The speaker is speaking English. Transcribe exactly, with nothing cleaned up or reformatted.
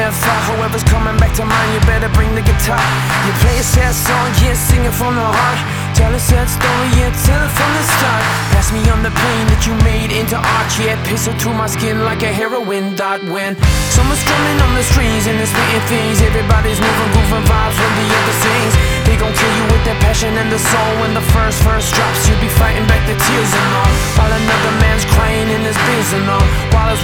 that thought. Whoever's coming back to mind, you better bring the guitar. You play a sad song, yeah, sing it from the heart. Tell a sad story, yeah, tell it from the start. Pass me on the pain that you made into art, yeah, pistol through my skin like a heroin dot. When someone's strumming on the strings and they're spitting things, everybody's moving, grooving vibes when the other sings. They gon' kill you with their passion and the soul. When the first verse drops, you'll be fighting back the tears and all, while another man's crying in his biz and all, while his